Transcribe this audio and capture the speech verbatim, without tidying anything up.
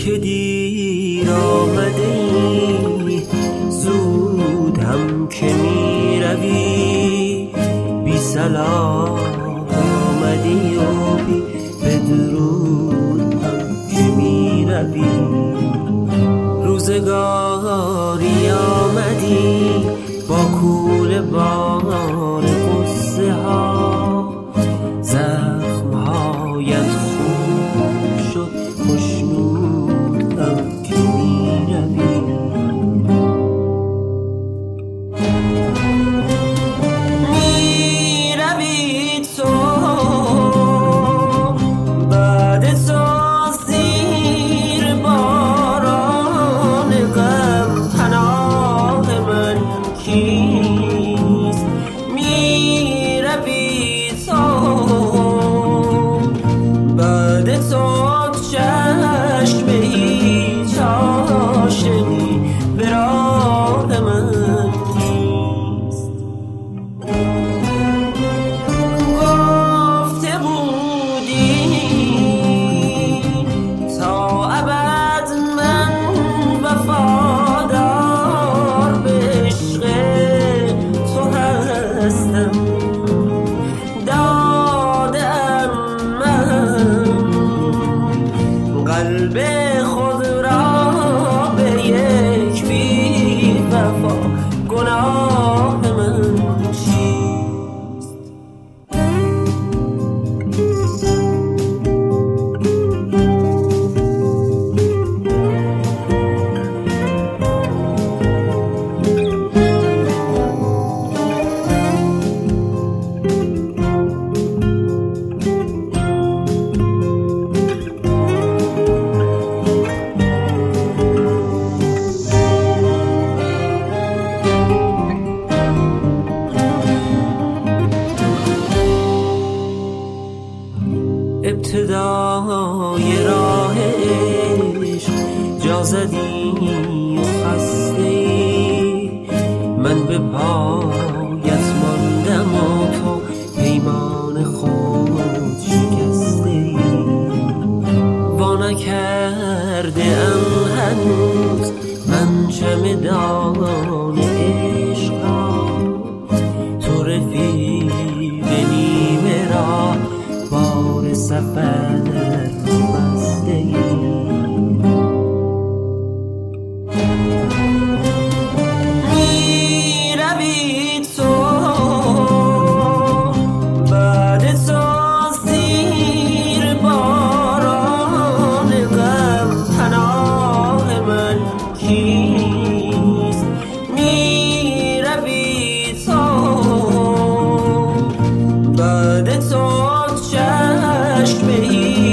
که دیر آمده ای، زود هم که می روی، بی سلام آمدی و بی بدرود هم که می روی. روزگاری آمدی با کوله بار قصه ها، زخم هایت خوب شد خوشنود هم که می روی. می روی تو بعد تو زیر باران غم، پناه من کیست؟ می روی تو بعد تو چشم هیچ عاشقی به راه من نیست. گفته بودی تا ابد من وفادار به عشق تو هستم، دادم من قلب خود را به یک بی وفا، گناه من چیست؟ ابتدای راه عشق جا زدی و خسته ای، من به پایت ماندم و تو پیمان خود شکسته ای. وا نکرده ام هنوز من چمدان عشق را، تو رفیق نیمه راه بار سفر بسته ای. می روی تو بعد تو زیر باران غم، پناه من کیست؟ می روی تو بعد تو چشم